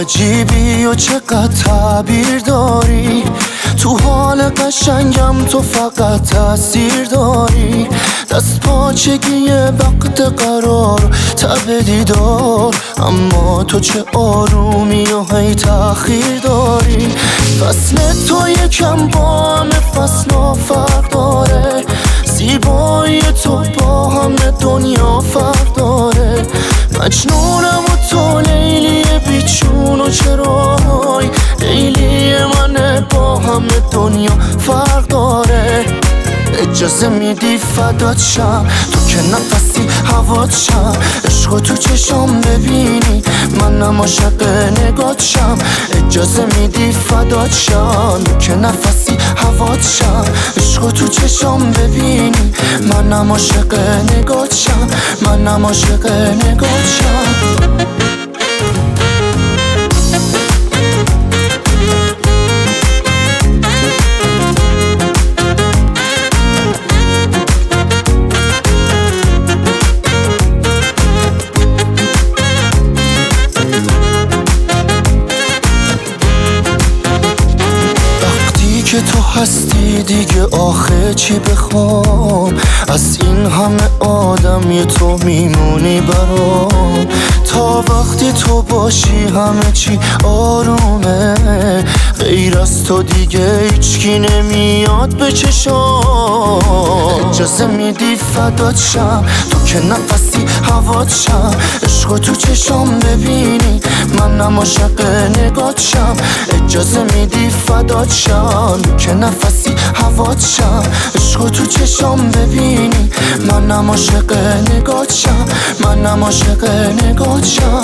عجیبی و چقدر تعبیر داری، تو حال قشنگم تو فقط تاثیر داری. دست پاچگی وقت قرار تب دیدار، اما تو چه آرومی و هی تأخیر داری. فصل تو یکم با همه فصلا فرق داره، زیبایی تو با همه دنیا فرق داره. مجنونم و تو لیلی بیچون و چرای، لیلی منه با همه دنیا فرق داره. اجازه میدی فدات شم، تو که نفسی هوات شم. عشقو تو چشام ببینی منم عاشق نگات شم. اجازه میدی فدات شم، تو که نفسی هوات شم. عشقو تو چشام ببینی منم عاشق نگات شم. منم عاشق نگات شم. که تو هستی دیگه آخه چی بخوام، از این همه آدم یه تو میمونی برام. تا وقتی تو باشی همه چی آرومه، غیر از تو دیگه هیچکی نمیاد به چشام. اجازه میدی فدات شم، تو که نفسی هوات شم. عشقو تو چشام ببینی منم عاشق نگات شم. اجازه میدی فدات شم، تو که نفسی هوات شم. عشقو تو چشام ببینی منم عاشق نگات شم. منم عاشق نگات شم.